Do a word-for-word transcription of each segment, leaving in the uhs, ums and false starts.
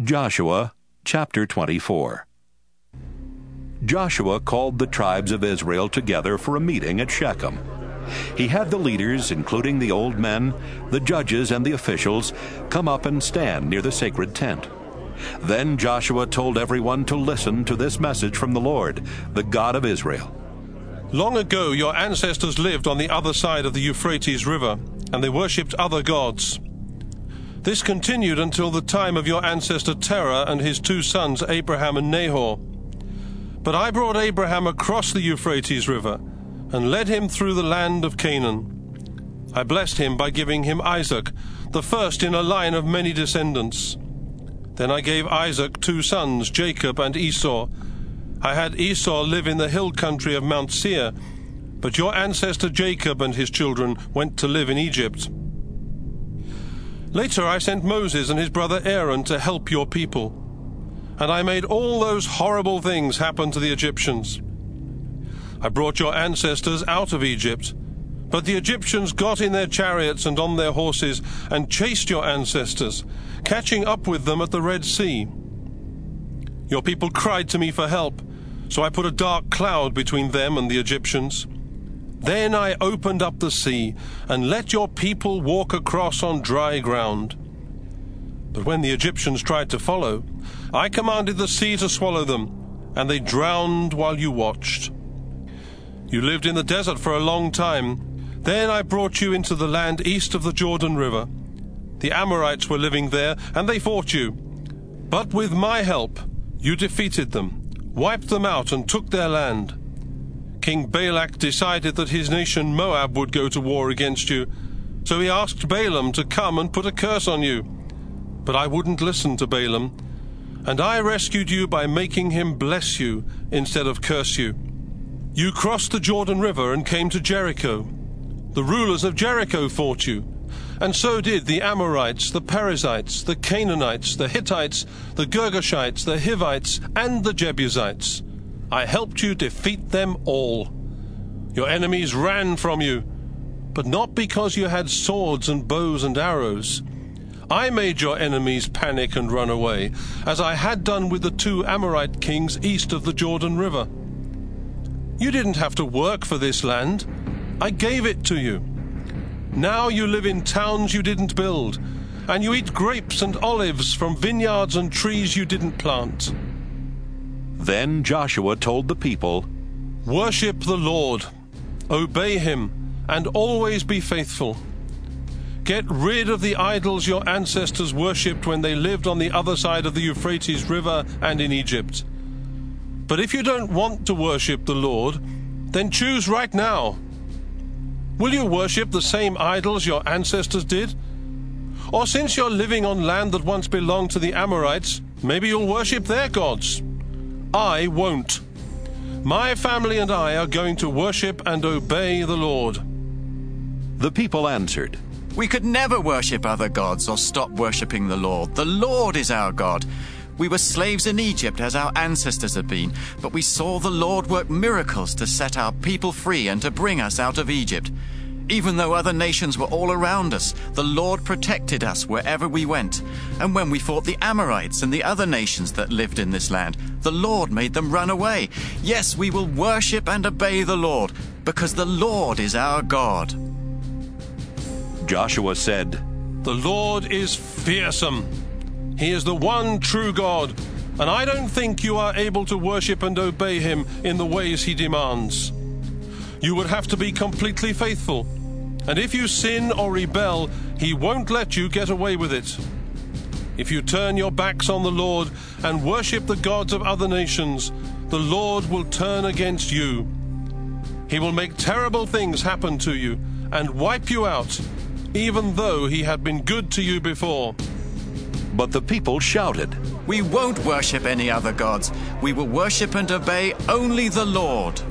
Joshua chapter twenty-four. Joshua called the tribes of Israel together for a meeting at Shechem. He had the leaders, including the old men, the judges, and the officials, come up and stand near the sacred tent. Then Joshua told everyone to listen to this message from the Lord, the God of Israel. Long ago your ancestors lived on the other side of the Euphrates River, and they worshipped other gods. This continued until the time of your ancestor Terah and his two sons Abraham and Nahor. But I brought Abraham across the Euphrates River and led him through the land of Canaan. I blessed him by giving him Isaac, the first in a line of many descendants. Then I gave Isaac two sons, Jacob and Esau. I had Esau live in the hill country of Mount Seir, but your ancestor Jacob and his children went to live in Egypt. Later I sent Moses and his brother Aaron to help your people, and I made all those horrible things happen to the Egyptians. I brought your ancestors out of Egypt, but the Egyptians got in their chariots and on their horses and chased your ancestors, catching up with them at the Red Sea. Your people cried to me for help, so I put a dark cloud between them and the Egyptians. Then I opened up the sea and let your people walk across on dry ground. But when the Egyptians tried to follow, I commanded the sea to swallow them, and they drowned while you watched. You lived in the desert for a long time. Then I brought you into the land east of the Jordan River. The Amorites were living there, and they fought you. But with my help, you defeated them, wiped them out, and took their land. King Balak decided that his nation Moab would go to war against you, so he asked Balaam to come and put a curse on you. But I wouldn't listen to Balaam, and I rescued you by making him bless you instead of curse you. You crossed the Jordan River and came to Jericho. The rulers of Jericho fought you, and so did the Amorites, the Perizzites, the Canaanites, the Hittites, the Girgashites, the Hivites, and the Jebusites. I helped you defeat them all. Your enemies ran from you, but not because you had swords and bows and arrows. I made your enemies panic and run away, as I had done with the two Amorite kings east of the Jordan River. You didn't have to work for this land. I gave it to you. Now you live in towns you didn't build, and you eat grapes and olives from vineyards and trees you didn't plant. Then Joshua told the people, Worship the Lord, obey him, and always be faithful. Get rid of the idols your ancestors worshipped when they lived on the other side of the Euphrates River and in Egypt. But if you don't want to worship the Lord, then choose right now. Will you worship the same idols your ancestors did? Or since you're living on land that once belonged to the Amorites, maybe you'll worship their gods. I won't. My family and I are going to worship and obey the Lord. The people answered, We could never worship other gods or stop worshipping the Lord. The Lord is our God. We were slaves in Egypt as our ancestors had been, but we saw the Lord work miracles to set our people free and to bring us out of Egypt. Even though other nations were all around us, the Lord protected us wherever we went. And when we fought the Amorites and the other nations that lived in this land, the Lord made them run away. Yes, we will worship and obey the Lord, because the Lord is our God. Joshua said, The Lord is fearsome. He is the one true God, and I don't think you are able to worship and obey him in the ways he demands. You would have to be completely faithful, and if you sin or rebel, he won't let you get away with it. If you turn your backs on the Lord and worship the gods of other nations, the Lord will turn against you. He will make terrible things happen to you and wipe you out, even though he had been good to you before. But the people shouted, We won't worship any other gods. We will worship and obey only the Lord.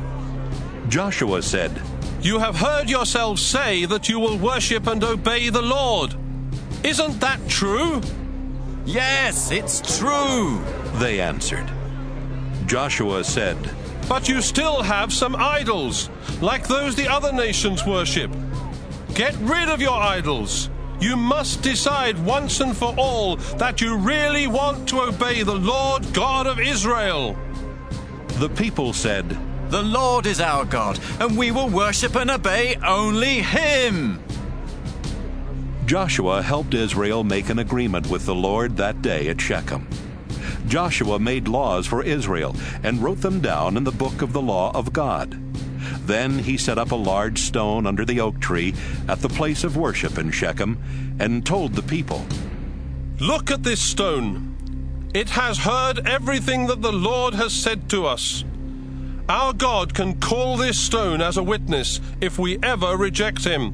Joshua said, You have heard yourselves say that you will worship and obey the Lord. Isn't that true? Yes, it's true, they answered. Joshua said, But you still have some idols, like those the other nations worship. Get rid of your idols. You must decide once and for all that you really want to obey the Lord God of Israel." The people said, "The Lord is our God, and we will worship and obey only Him." Joshua helped Israel make an agreement with the Lord that day at Shechem. Joshua made laws for Israel and wrote them down in the book of the law of God. Then he set up a large stone under the oak tree at the place of worship in Shechem and told the people, "Look at this stone. It has heard everything that the Lord has said to us. Our God can call this stone as a witness if we ever reject him."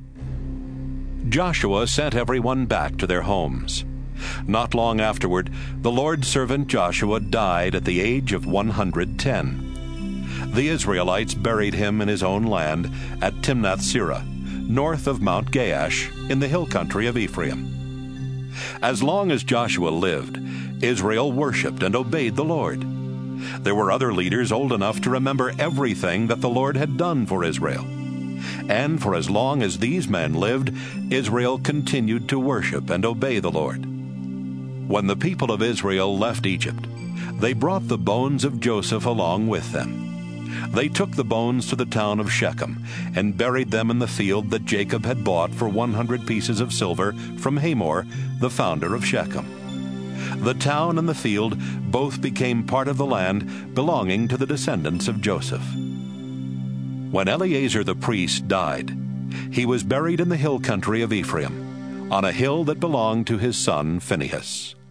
Joshua sent everyone back to their homes. Not long afterward, the Lord's servant Joshua died at the age of one hundred ten. The Israelites buried him in his own land at Timnath-Serah, north of Mount Gaash, in the hill country of Ephraim. As long as Joshua lived, Israel worshipped and obeyed the Lord. There were other leaders old enough to remember everything that the Lord had done for Israel. And for as long as these men lived, Israel continued to worship and obey the Lord. When the people of Israel left Egypt, they brought the bones of Joseph along with them. They took the bones to the town of Shechem and buried them in the field that Jacob had bought for one hundred pieces of silver from Hamor, the founder of Shechem. The town and the field both became part of the land belonging to the descendants of Joseph. When Eleazar the priest died, he was buried in the hill country of Ephraim, on a hill that belonged to his son Phinehas.